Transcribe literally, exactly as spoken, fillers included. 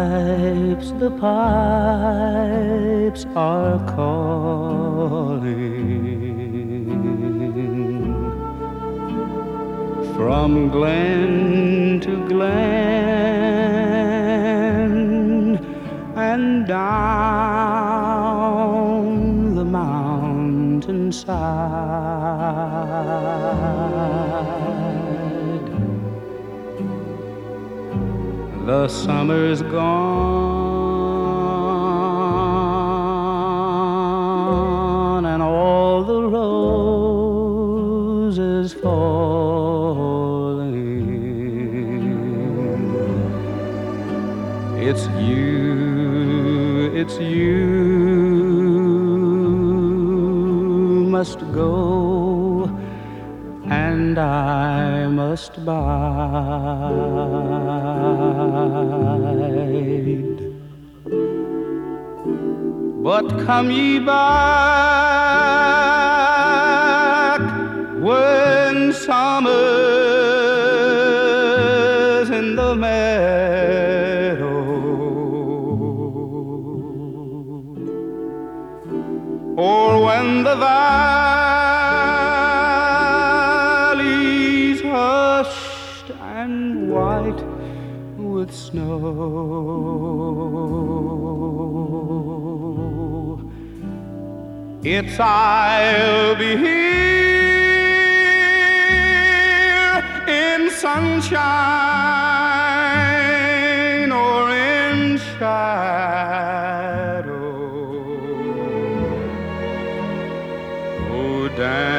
pipes, the pipes are calling from glen to glen and down the mountainside. The summer's gone and all the roses falling. It's you, it's you must go and I must bide. But come ye back when summer's in the meadow, or when the valley's hushed and white with snow. It's I'll be here in sunshine or in shadow. Oh, damn.